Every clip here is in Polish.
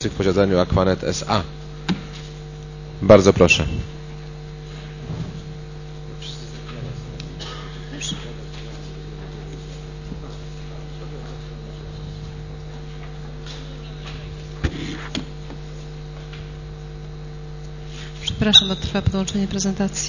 w posiadaniu Aquanet S.A. Bardzo proszę. Przepraszam, bo trwa podłączenie prezentacji.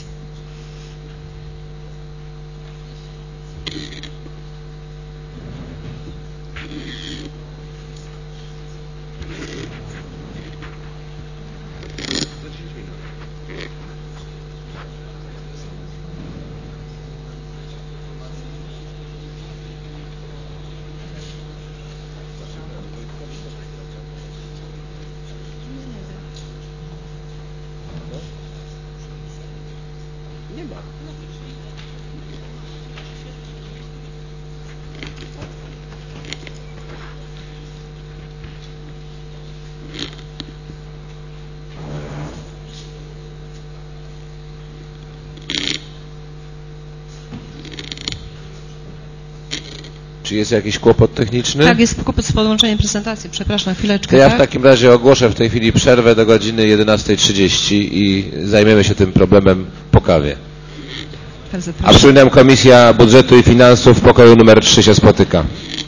Czy jest jakiś kłopot techniczny? Tak, jest kłopot z podłączeniem prezentacji. Przepraszam, chwileczkę. To ja tak? w takim razie ogłoszę w tej chwili przerwę do godziny 11:30 i zajmiemy się tym problemem po kawie. Bardzo A proszę. przypominam, Komisja Budżetu i Finansów w pokoju numer 3 się spotyka.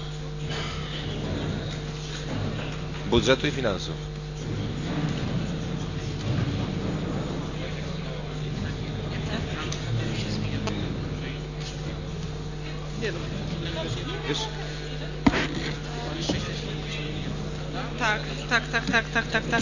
Budżetu i Finansów. Wiesz? Tak.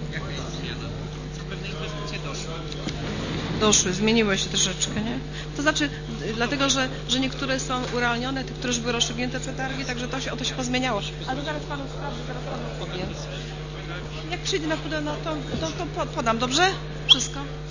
Doszły, zmieniły się troszeczkę, nie? To znaczy, dlatego, że niektóre są urealnione, te, które już były rozstrzygnięte przetargi, także to się pozmieniało. Ale zaraz panu sprawdzę, zaraz panu powiem. Jak przyjdę na chwilę, no to podam, dobrze? Wszystko?